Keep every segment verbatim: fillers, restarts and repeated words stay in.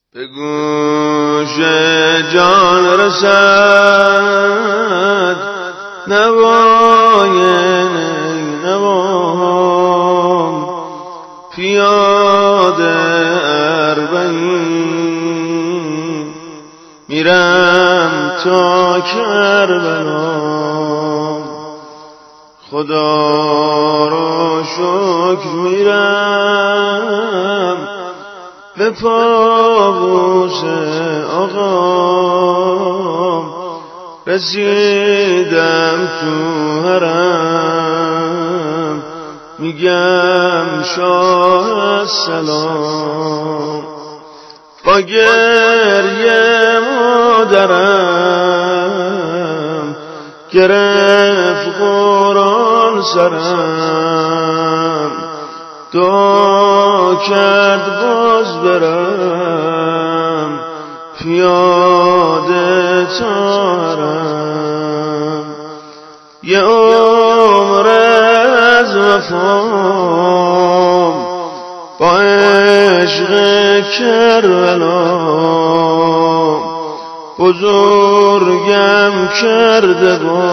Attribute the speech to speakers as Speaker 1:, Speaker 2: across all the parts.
Speaker 1: به گوش جان رسد نوای نوام، پیاده اربعین میرم تا کربلا. خدا رو شکر میرم به پابوس آقام، رسیدم تو حرم میگم شاه سلام. با گریه مادرم گرفت قرآن سرم، دعا کرد باز برم پیاده تارم. یه عمر از وفام با عشق کربلا، بزرگم کرده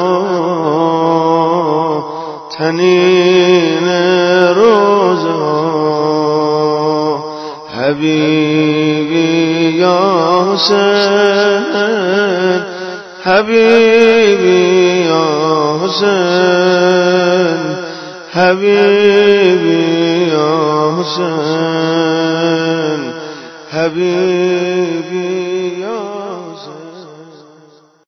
Speaker 1: با تنین روزه ها. حبیبی یا حسین، حبیبی یا حسین، حبیبی یا حسین، حبیبی